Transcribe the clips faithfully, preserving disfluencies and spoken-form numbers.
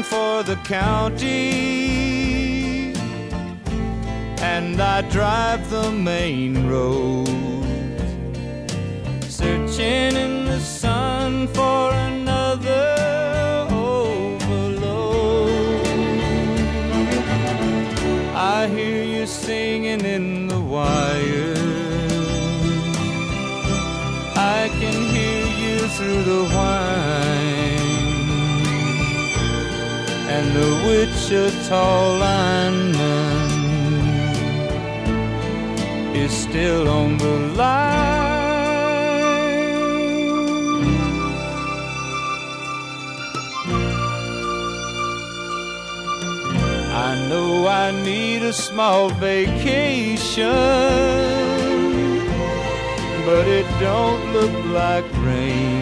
for the county, and I drive the main road, searching in the sun for another overload. I hear you singing in the wire, I can hear you through the whine, and the Wichita lineman is still on the line. I know I need a small vacation, but it don't look like rain.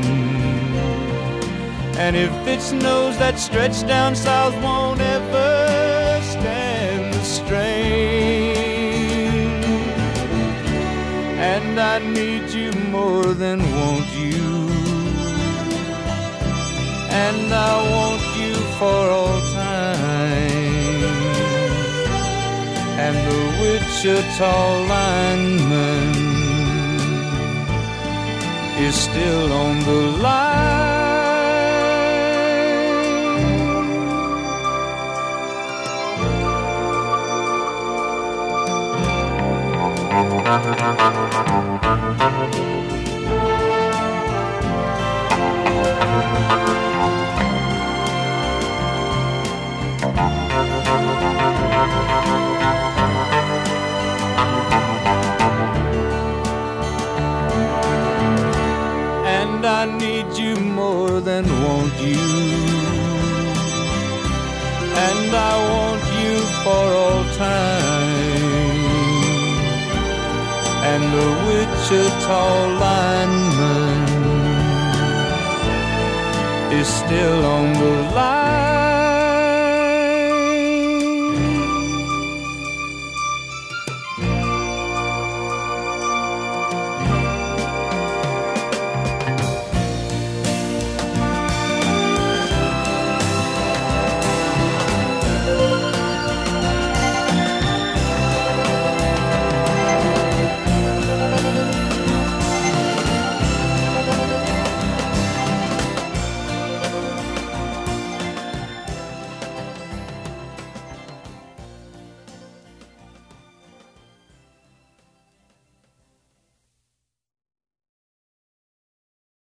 And if it snows, that stretch down south won't ever stand the strain. And I need you more than want you, and I want you for all time. And the Wichita lineman is still on the line. And I need you more than want you, and I want you for all time. And the Wichita lineman is still on the line.